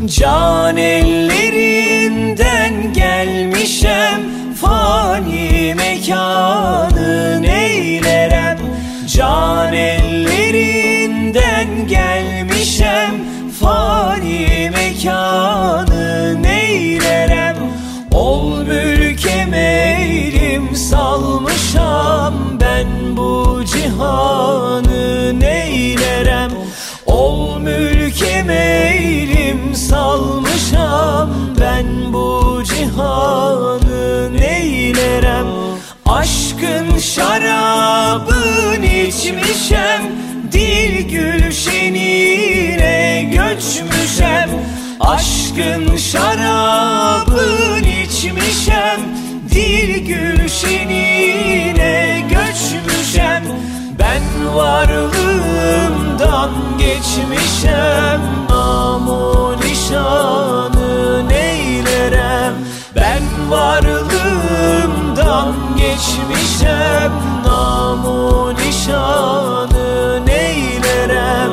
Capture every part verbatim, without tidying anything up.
Can ellerinden gelmişem, fani mekanı neylerem. Can ellerinden gelmişem, fani mekanı neylerem. Ol mülke meylim salmışam, ben bu cihanı neylerem. Ol mülke meylim salmışam, ben bu cihanı neylerem. Aşkın şarabını içmişem, dil gülşenine göçmüşem. Aşkın şarabını içmişem, dil gülşenine göçmüşem. Ben varlığımdan geçmişem, namı nişanı neylerem. Ben varlığımdan geçmişem, namı nişanı neylerem.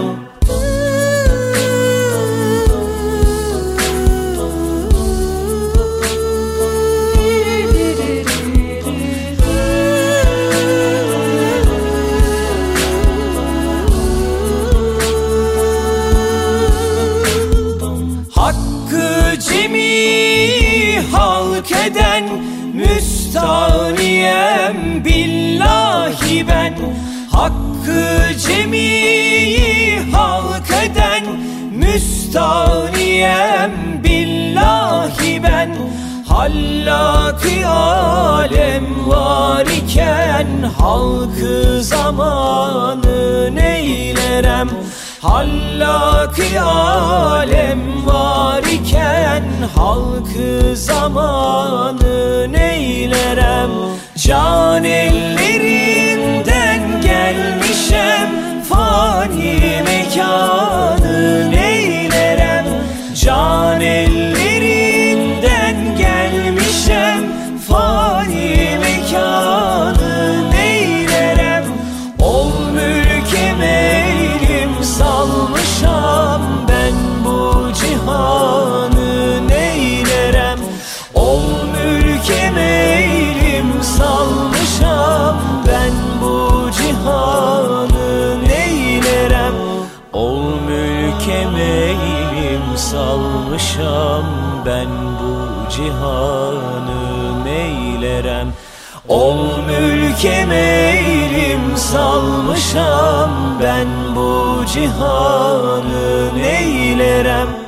Hakkı cemi halk eden müstahniyem billahi ben. Hakkı cemi halk eden müstahniyem billahi ben. Hallak-ı alem var iken, halkı zamanı neylerem. Hallak-ı alem var iken, halkı zamanı neylerem. Can ellerinden gelmişem, fani mekanı neylerem. Can ellerinden gelmişem, fani mekanı neylerem. Ol mülke meylim salmışam, ben bu cihanı neylerem. Ol mülke meylim salmışam, ben bu cihanı neylerem. Ol mülke meylim salmışam, ben bu cihanı neylerem. Ol mülke meylim salmışam, ben bu cihanı neylerem.